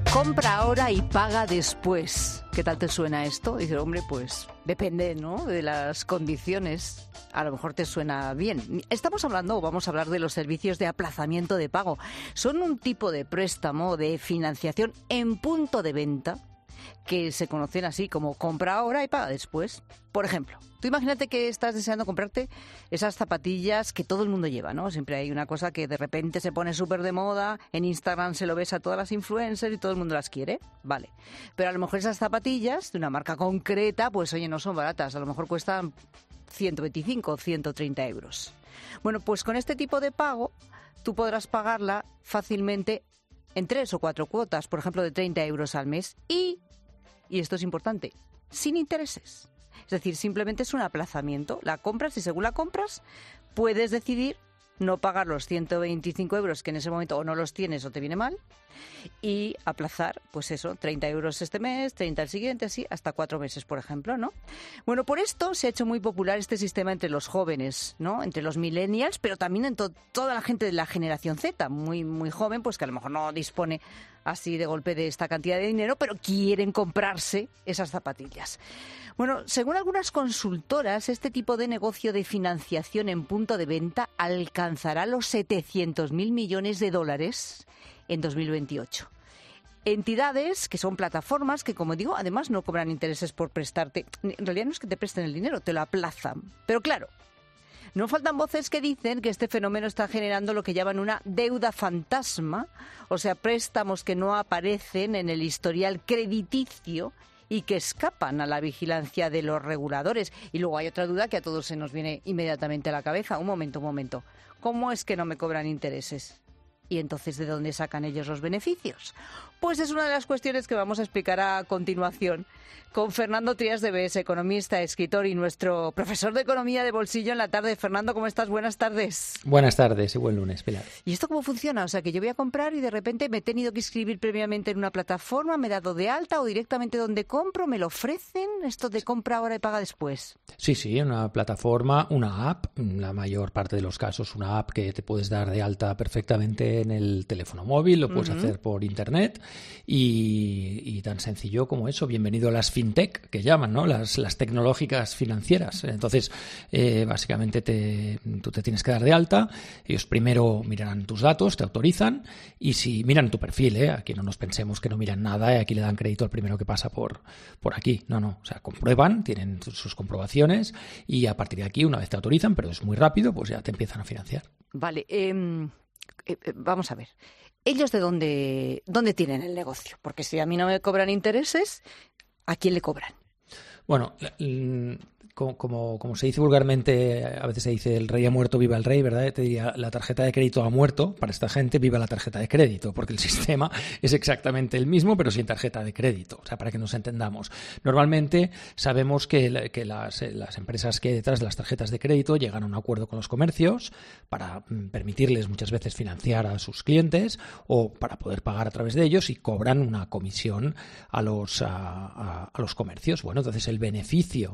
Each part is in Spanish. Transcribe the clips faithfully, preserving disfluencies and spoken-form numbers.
Compra ahora y paga después. ¿Qué tal te suena esto? Dice, hombre, pues depende, ¿no?, de las condiciones. A lo mejor te suena bien. Estamos hablando, o vamos a hablar de los servicios de aplazamiento de pago. Son un tipo de préstamo, de financiación en punto de venta, que se conocen así como compra ahora y paga después. Por ejemplo, tú imagínate que estás deseando comprarte esas zapatillas que todo el mundo lleva, ¿no? Siempre hay una cosa que de repente se pone súper de moda, en Instagram se lo ves a todas las influencers y todo el mundo las quiere, vale. Pero a lo mejor esas zapatillas de una marca concreta, pues oye, no son baratas, a lo mejor cuestan ciento veinticinco o ciento treinta euros. Bueno, pues con este tipo de pago tú podrás pagarla fácilmente en tres o cuatro cuotas, por ejemplo, de treinta euros al mes y... Y esto es importante, sin intereses. Es decir, simplemente es un aplazamiento. La compras y según la compras puedes decidir no pagar los ciento veinticinco euros que en ese momento o no los tienes o te viene mal y aplazar, pues eso, treinta euros este mes, treinta el siguiente, así, hasta cuatro meses, por ejemplo, ¿no? Bueno, por esto se ha hecho muy popular este sistema entre los jóvenes, ¿no? Entre los millennials, pero también en to- toda la gente de la generación Z, muy, muy joven, pues que a lo mejor no dispone así de golpe de esta cantidad de dinero, pero quieren comprarse esas zapatillas. Bueno, según algunas consultoras, este tipo de negocio de financiación en punto de venta alcanzará los setecientos mil millones de dólares en dos mil veintiocho. Entidades que son plataformas que, como digo, además no cobran intereses por prestarte. En realidad no es que te presten el dinero, te lo aplazan. Pero claro, no faltan voces que dicen que este fenómeno está generando lo que llaman una deuda fantasma, o sea, préstamos que no aparecen en el historial crediticio y que escapan a la vigilancia de los reguladores. Y luego hay otra duda que a todos se nos viene inmediatamente a la cabeza. Un momento, un momento. ¿Cómo es que no me cobran intereses? ¿Y entonces de dónde sacan ellos los beneficios? Pues es una de las cuestiones que vamos a explicar a continuación con Fernando Trías de B S, economista, escritor y nuestro profesor de economía de bolsillo en la tarde. Fernando, ¿cómo estás? Buenas tardes. Buenas tardes y buen lunes, Pilar. ¿Y esto cómo funciona? O sea, que yo voy a comprar y de repente me he tenido que inscribir previamente en una plataforma, me he dado de alta o directamente donde compro, ¿me lo ofrecen? ¿Esto de compra ahora y paga después? Sí, sí, una plataforma, una app, en la mayor parte de los casos una app que te puedes dar de alta perfectamente en el teléfono móvil, lo puedes uh-huh. hacer por internet y, y tan sencillo como eso. Bienvenido a las fintech, que llaman, ¿no? Las, las tecnológicas financieras. Entonces, eh, básicamente te, tú te tienes que dar de alta, ellos primero miran tus datos, te autorizan y si miran tu perfil, ¿eh? Aquí no nos pensemos que no miran nada y aquí le dan crédito al primero que pasa por, por aquí. No, no, o sea, comprueban, tienen sus comprobaciones y a partir de aquí, una vez te autorizan, pero es muy rápido, pues ya te empiezan a financiar. Vale, eh, eh, vamos a ver. ¿Ellos de dónde, dónde tienen el negocio? Porque si a mí no me cobran intereses, ¿a quién le cobran? Bueno, como, como, como se dice vulgarmente, a veces se dice el rey ha muerto, viva el rey, ¿verdad? Te diría, la tarjeta de crédito ha muerto, para esta gente viva la tarjeta de crédito, porque el sistema es exactamente el mismo, pero sin tarjeta de crédito, o sea, para que nos entendamos. Normalmente sabemos que, que las, las empresas que hay detrás de las tarjetas de crédito llegan a un acuerdo con los comercios para permitirles muchas veces financiar a sus clientes o para poder pagar a través de ellos y cobran una comisión a los, a, a, a los comercios. Bueno, entonces el beneficio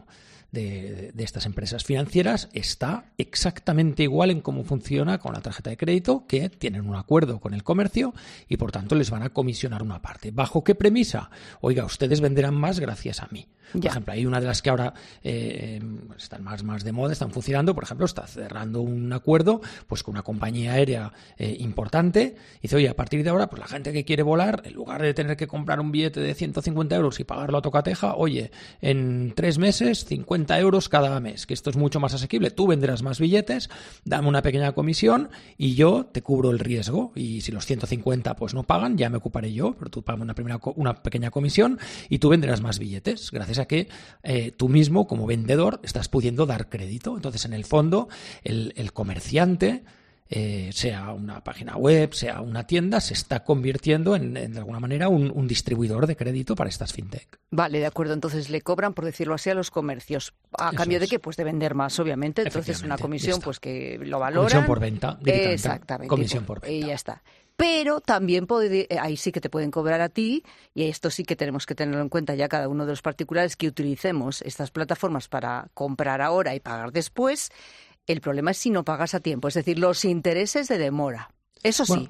De, de estas empresas financieras está exactamente igual en cómo funciona con la tarjeta de crédito, que tienen un acuerdo con el comercio y por tanto les van a comisionar una parte. ¿Bajo qué premisa? Oiga, ustedes venderán más gracias a mí. Por ya. ejemplo, hay una de las que ahora eh, están más, más de moda, están funcionando, por ejemplo, está cerrando un acuerdo pues con una compañía aérea eh, importante y dice, oye, a partir de ahora, pues la gente que quiere volar, en lugar de tener que comprar un billete de ciento cincuenta euros y pagarlo a tocateja, oye, en tres meses, cincuenta euros cada mes, que esto es mucho más asequible, tú venderás más billetes, dame una pequeña comisión y yo te cubro el riesgo y si los ciento cincuenta pues no pagan, ya me ocuparé yo, pero tú pagas una, primera, una pequeña comisión y tú venderás más billetes, gracias a que eh, tú mismo como vendedor estás pudiendo dar crédito. Entonces, en el fondo, el, el comerciante, eh, sea una página web, sea una tienda, se está convirtiendo en, en de alguna manera, un, un distribuidor de crédito para estas fintech. Vale, de acuerdo. Entonces, le cobran, por decirlo así, a los comercios. ¿A Eso cambio es. de qué? Pues de vender más, obviamente. Entonces, una comisión pues que lo valoran. Comisión por venta. Directamente. Exactamente. Comisión por venta. Y ya está. Pero también puede, ahí sí que te pueden cobrar a ti, y esto sí que tenemos que tenerlo en cuenta ya cada uno de los particulares que utilicemos estas plataformas para comprar ahora y pagar después. El problema es si no pagas a tiempo, es decir, los intereses de demora. Eso sí. Bueno,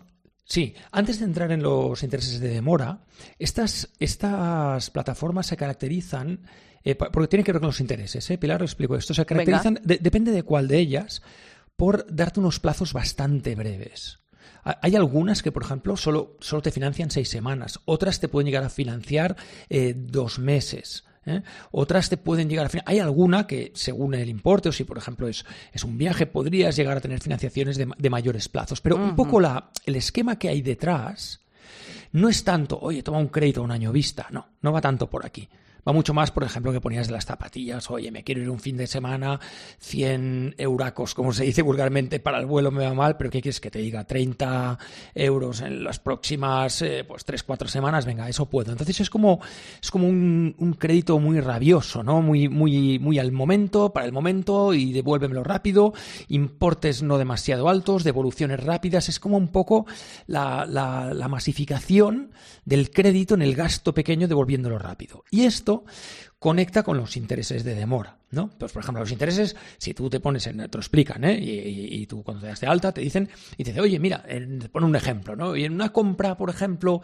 Sí, antes de entrar en los intereses de demora, estas, estas plataformas se caracterizan, eh, porque tienen que ver con los intereses, ¿eh? Pilar, os explico esto, se caracterizan, de, depende de cuál de ellas, por darte unos plazos bastante breves. Hay algunas que, por ejemplo, solo, solo te financian seis semanas, otras te pueden llegar a financiar eh, dos meses. ¿Eh? Otras te pueden llegar a financiar. Hay alguna que, según el importe, o si por ejemplo es, es un viaje, podrías llegar a tener financiaciones de, de mayores plazos. Pero uh-huh. un poco la, el esquema que hay detrás no es tanto, oye, toma un crédito a un año vista. No, no va tanto por aquí. Va mucho más, por ejemplo, que ponías de las zapatillas. Oye, me quiero ir un fin de semana, cien euracos, como se dice vulgarmente, para el vuelo me va mal, pero ¿qué quieres que te diga? treinta euros en las próximas eh, pues tres, cuatro semanas, venga, eso puedo. Entonces es como, es como un, un crédito muy rabioso, ¿no? Muy, muy, muy al momento, para el momento, y devuélvemelo rápido, importes no demasiado altos, devoluciones rápidas. Es como un poco la, la, la masificación del crédito en el gasto pequeño devolviéndolo rápido. Y esto conecta con los intereses de demora, ¿no? Pues, por ejemplo, los intereses, si tú te pones en, te lo explican, ¿eh? Y, y, y tú cuando te das de alta te dicen, y te dicen, oye, mira, eh, te ponen un ejemplo, ¿no? Y en una compra, por ejemplo,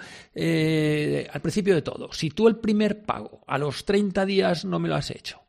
eh, al principio de todo, si tú el primer pago a los treinta días no me lo has hecho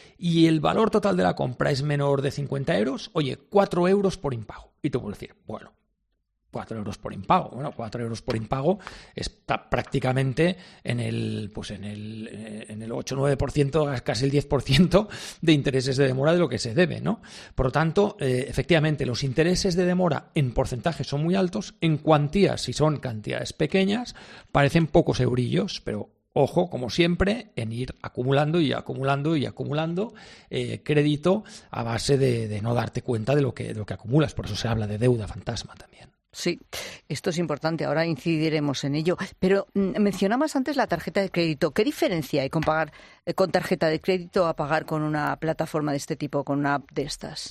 y el valor total de la compra es menor de cincuenta euros, oye, cuatro euros por impago. Y tú puedes decir, bueno, cuatro euros por impago. Bueno, cuatro euros por impago está prácticamente en el, pues en el, en el ocho o nueve por ciento, casi el diez por ciento de intereses de demora de lo que se debe, ¿no? Por lo tanto, eh, efectivamente, los intereses de demora en porcentaje son muy altos, en cuantías, si son cantidades pequeñas, parecen pocos eurillos, pero ojo, como siempre, en ir acumulando y acumulando y acumulando eh, crédito a base de, de no darte cuenta de lo que, de lo que acumulas. Por eso se habla de deuda fantasma también. Sí, esto es importante, ahora incidiremos en ello. Pero mm, mencionabas antes la tarjeta de crédito. ¿Qué diferencia hay con pagar eh, con tarjeta de crédito a pagar con una plataforma de este tipo, con una app de estas?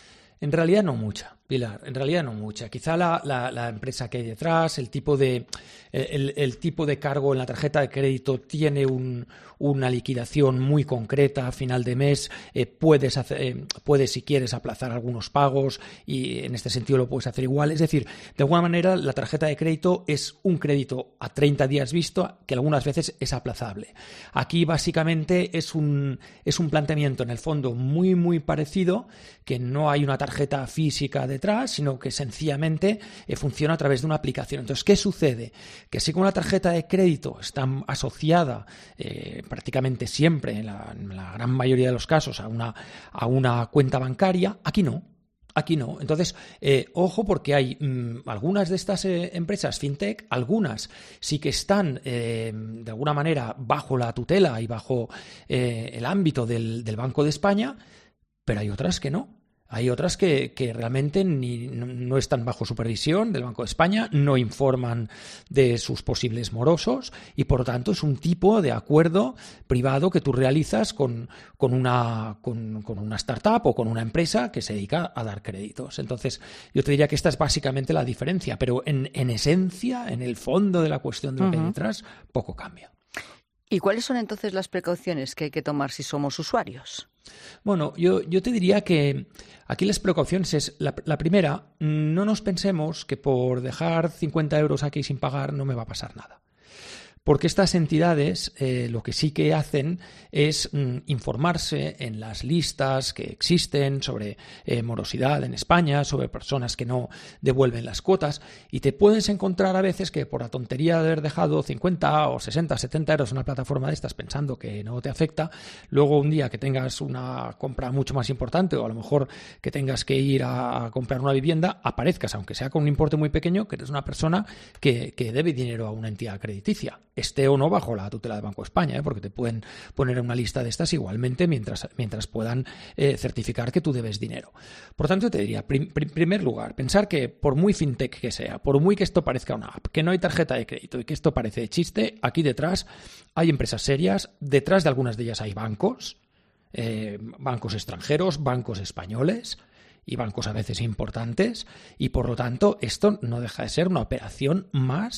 En realidad no mucha, Pilar, en realidad no mucha. Quizá la, la, la empresa que hay detrás, el tipo de el, el tipo de cargo en la tarjeta de crédito tiene un, una liquidación muy concreta a final de mes. Eh, puedes, hacer, eh, puedes, si quieres, aplazar algunos pagos y en este sentido lo puedes hacer igual. Es decir, de alguna manera la tarjeta de crédito es un crédito a treinta días visto que algunas veces es aplazable. Aquí básicamente es un, es un planteamiento en el fondo muy, muy parecido, que no hay una tarjeta física detrás, sino que sencillamente eh, funciona a través de una aplicación. Entonces, ¿qué sucede? Que así como la tarjeta de crédito está asociada eh, prácticamente siempre, en la, en la gran mayoría de los casos, a una, a una cuenta bancaria, aquí no. Aquí no. Entonces, eh, ojo, porque hay mmm, algunas de estas eh, empresas fintech, algunas sí que están eh, de alguna manera bajo la tutela y bajo eh, el ámbito del, del Banco de España, pero hay otras que no. Hay otras que, que realmente ni, no, no están bajo supervisión del Banco de España, no informan de sus posibles morosos y, por lo tanto, es un tipo de acuerdo privado que tú realizas con, con, una, con, con una startup o con una empresa que se dedica a dar créditos. Entonces, yo te diría que esta es básicamente la diferencia, pero en, en esencia, en el fondo de la cuestión de lo uh-huh. que hay detrás, poco cambia. ¿Y cuáles son entonces las precauciones que hay que tomar si somos usuarios? Bueno, yo, yo te diría que aquí las precauciones es, la, la primera, no nos pensemos que por dejar cincuenta euros aquí sin pagar no me va a pasar nada. Porque estas entidades eh, lo que sí que hacen es mm, informarse en las listas que existen sobre eh, morosidad en España, sobre personas que no devuelven las cuotas, y te puedes encontrar a veces que por la tontería de haber dejado cincuenta o sesenta, setenta euros en una plataforma de estas pensando que no te afecta, luego un día que tengas una compra mucho más importante o a lo mejor que tengas que ir a, a comprar una vivienda, aparezcas, aunque sea con un importe muy pequeño, que eres una persona que, que debe dinero a una entidad crediticia. Esté o no bajo la tutela del Banco de España, ¿eh? Porque te pueden poner en una lista de estas igualmente mientras, mientras puedan eh, certificar que tú debes dinero. Por tanto, te diría, prim, prim, primer lugar, pensar que por muy fintech que sea, por muy que esto parezca una app, que no hay tarjeta de crédito y que esto parece de chiste, aquí detrás hay empresas serias, detrás de algunas de ellas hay bancos, eh, bancos extranjeros, bancos españoles y bancos a veces importantes, y por lo tanto esto no deja de ser una operación más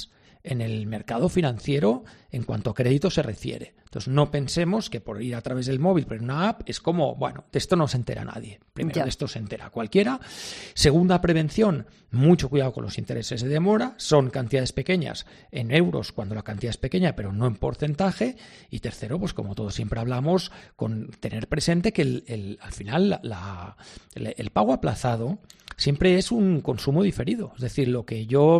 en el mercado financiero en cuanto a crédito se refiere. Entonces, no pensemos que por ir a través del móvil, pero en una app, es como, bueno, de esto no se entera nadie. Primero, ya. de esto se entera cualquiera. Segunda prevención, mucho cuidado con los intereses de demora. Son cantidades pequeñas en euros cuando la cantidad es pequeña, pero no en porcentaje. Y tercero, pues como todos siempre hablamos, con tener presente que el, el, al final la, la, el, el pago aplazado siempre es un consumo diferido. Es decir, lo que yo,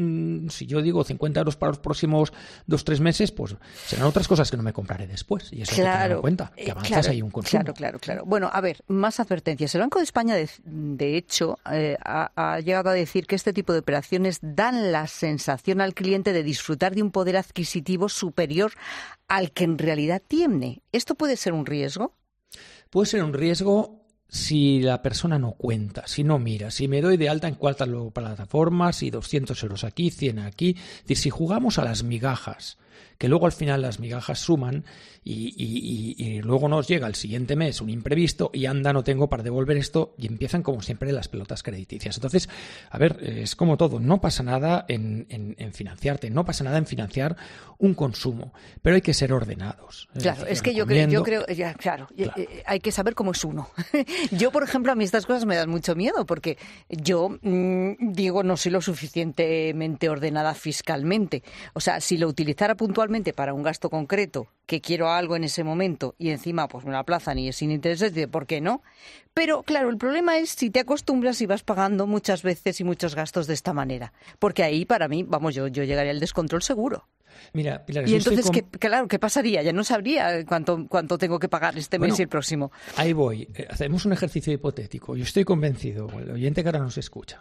si yo digo cincuenta euros para los próximos dos, tres meses, pues serán otras cosas que no me compraré después. Y eso claro, hay que tener en cuenta, que avanzas claro, hay un consumo. Claro, claro, claro. Bueno, a ver, más advertencias. El Banco de España, de, de hecho, eh, ha, ha llegado a decir que este tipo de operaciones dan la sensación al cliente de disfrutar de un poder adquisitivo superior al que en realidad tiene. ¿Esto puede ser un riesgo? Puede ser un riesgo si la persona no cuenta, si no mira, si me doy de alta en cuántas plataformas, si doscientos euros aquí, cien aquí. Es decir, si jugamos a las migajas, que luego al final las migajas suman y, y, y, y luego nos llega el siguiente mes un imprevisto y anda, no tengo para devolver esto, y empiezan como siempre las pelotas crediticias. Entonces, a ver, es como todo, no pasa nada en, en, en financiarte, no pasa nada en financiar un consumo, pero hay que ser ordenados. Es claro, decir, es que yo creo, yo creo, ya, claro, claro. Eh, hay que saber cómo es uno. Yo, por ejemplo, a mí estas cosas me dan mucho miedo porque yo mmm, digo, no soy lo suficientemente ordenada fiscalmente. O sea, si lo utilizara puntualmente para un gasto concreto, que quiero algo en ese momento y encima pues me lo aplazan y es sin intereses, dice, ¿por qué no? Pero claro, el problema es si te acostumbras y vas pagando muchas veces y muchos gastos de esta manera. Porque ahí, para mí, vamos, yo, yo llegaría al descontrol seguro. Mira, Pilar, y entonces, con... ¿qué, claro, ¿qué pasaría? Ya no sabría cuánto, cuánto tengo que pagar este bueno, mes y el próximo. Ahí voy. Hacemos un ejercicio hipotético. Yo estoy convencido, el oyente que ahora nos escucha,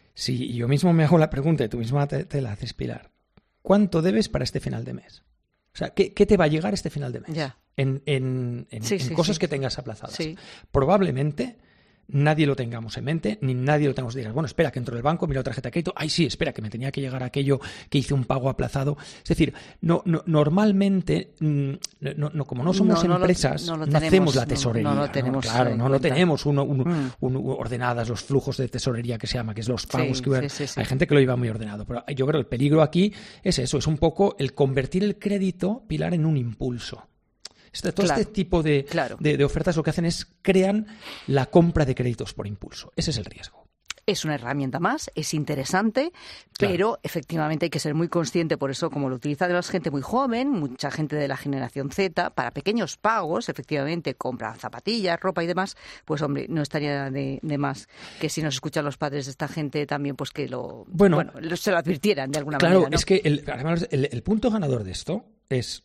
si yo mismo me hago la pregunta y tú misma te, te la haces, Pilar, ¿cuánto debes para este final de mes? O sea, ¿qué, qué te va a llegar este final de mes? Ya. En, en, en, sí, en sí, cosas sí. que tengas aplazadas. Sí. Probablemente nadie lo tengamos en mente, ni nadie lo tengamos de decir, bueno, espera, que entro del banco, miro la tarjeta de crédito, ay, sí, espera, que me tenía que llegar aquello que hice un pago aplazado. Es decir, no, no normalmente, no, no, como no somos no, no empresas, lo, no, lo no tenemos, hacemos la tesorería. No, no ¿no? lo tenemos. Claro, no, no tenemos uno, uno, mm. uno, ordenadas los flujos de tesorería que se llama, que es los pagos sí, que sí, sí, sí. Hay gente que lo lleva muy ordenado, pero yo creo que el peligro aquí es eso, es un poco el convertir el crédito, Pilar, en un impulso. Este, todo claro, este tipo de, claro. de, de ofertas lo que hacen es crean la compra de créditos por impulso. Ese es el riesgo. Es una herramienta más, es interesante, claro. pero efectivamente hay que ser muy consciente, por eso como lo utiliza la gente muy joven, mucha gente de la generación Z, para pequeños pagos, efectivamente, compra zapatillas, ropa y demás, pues hombre, no estaría de, de más que si nos escuchan los padres de esta gente también, pues que lo, bueno, bueno se lo advirtieran de alguna claro, manera. Claro, ¿no? Es que el, además el, el punto ganador de esto es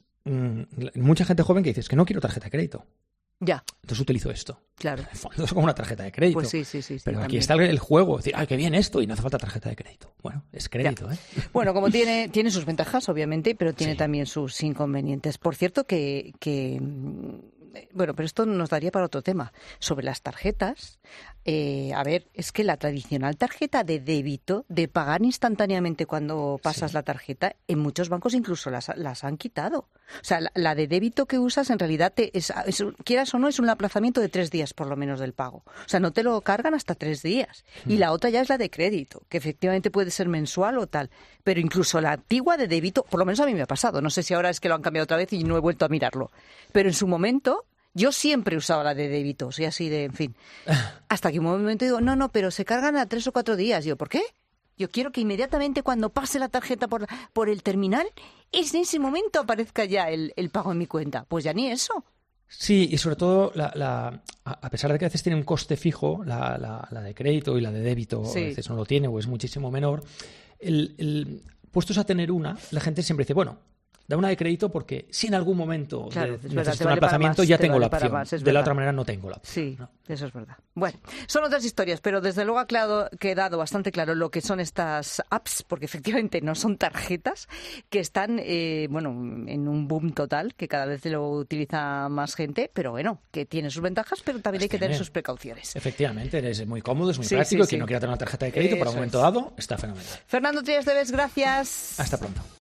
mucha gente joven que dice, es que no quiero tarjeta de crédito. Ya. Entonces utilizo esto. Claro. En el fondo es como una tarjeta de crédito. Pues sí, sí, sí. sí Pero aquí también. está el, el juego. Es decir, ¡ay, qué bien esto! Y no hace falta tarjeta de crédito. Bueno, es crédito, ya. ¿eh? Bueno, como tiene, tiene sus ventajas, obviamente, pero tiene sí. también sus inconvenientes. Por cierto, que, que... Bueno, pero esto nos daría para otro tema. Sobre las tarjetas, eh, a ver, es que la tradicional tarjeta de débito, de pagar instantáneamente cuando pasas sí. la tarjeta, en muchos bancos incluso las, las han quitado. O sea, la, la de débito que usas en realidad, te, es, es, quieras o no, es un aplazamiento de tres días por lo menos del pago. O sea, no te lo cargan hasta tres días. Mm. Y la otra ya es la de crédito, que efectivamente puede ser mensual o tal. Pero incluso la antigua de débito, por lo menos a mí me ha pasado. No sé si ahora es que lo han cambiado otra vez y no he vuelto a mirarlo. Pero en su momento... Yo siempre usaba la de débito, soy así de, en fin. Hasta que un momento digo, no, no, pero se cargan a tres o cuatro días. Yo, ¿por qué? Yo quiero que inmediatamente cuando pase la tarjeta por, por el terminal, es en ese momento aparezca ya el, el pago en mi cuenta. Pues ya ni eso. Sí, y sobre todo, la, la, a pesar de que a veces tiene un coste fijo, la, la, la de crédito y la de débito sí. a veces no lo tiene o es muchísimo menor, el, el, puestos a tener una, la gente siempre dice, bueno, da una de crédito porque si en algún momento claro, de, verdad, necesito un vale aplazamiento más, ya tengo vale la opción. Más, de verdad. La otra manera no tengo la opción. Sí, ¿no? Eso es verdad. Bueno, son otras historias, pero desde luego ha quedado, quedado bastante claro lo que son estas apps, porque efectivamente no son tarjetas, que están eh, bueno, en un boom total, que cada vez lo utiliza más gente, pero bueno, que tiene sus ventajas, pero también pues hay que tiene. tener sus precauciones. Efectivamente, es muy cómodo, es muy sí, práctico, sí, quien sí. no quiera tener una tarjeta de crédito Eso para un momento es. dado, está fenomenal. Fernando Trias de Bes, gracias. Hasta pronto.